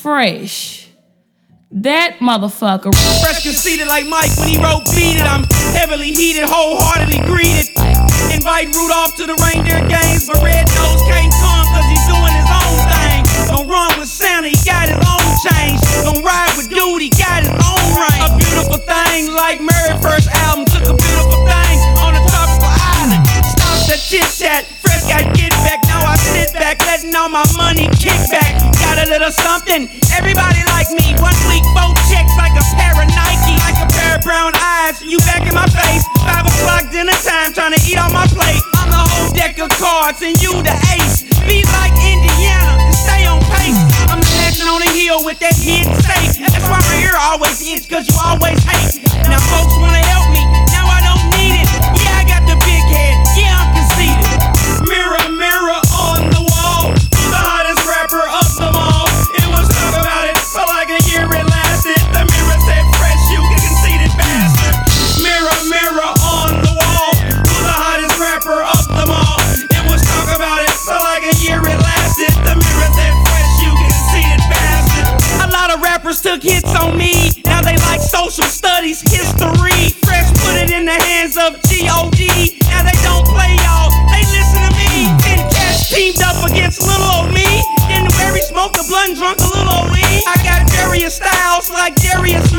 Fresh. That motherfucker. Fresh conceited like Mike when he wrote Beat It. I'm heavily heated, wholeheartedly greeted. Invite Rudolph to the reindeer games, but Red Nose can't come cause he's doing his own thing. Don't run with Santa, he got his own change. Don't ride with Dude, he got his own range. A beautiful thing like Mary's first album. Took a beautiful thing on the tropical island. Stop the chit chat, Fresh got get back. Now I sit back, letting all my money kick back. Got a little something, everybody like me. 1 week, 4 checks like a pair of Nike. Like a pair of brown eyes, you back in my face. 5 o'clock dinner time, trying to eat on my plate. I'm the whole deck of cards and you the ace. Be like Indiana and stay on pace. I'm dancing on the hill with that hidden safe. That's why my ear always itch, cause you always hate. Now folks wanna help me, now I don't need it. Yeah, I got the big head, yeah, I'm conceited. Mirror, mirror on the wall, who's the hottest rapper of them all? It was talk about it for like a year it lasted. The mirror said Fresh, you get conceited bastard. Mirror, mirror on the wall, who's the hottest rapper of them all? It was talk about it for like a year it lasted. The mirror said Fresh, you get conceited bastard. A lot of rappers took hits on me, now they like social studies, history. Fresh put it in the hands of G.O.D. Now they don't play y'all, they listen to me. 10 cats teamed up against little old me. Then Barry smoked a blunt, drunk a little old weed. I got various styles like Darius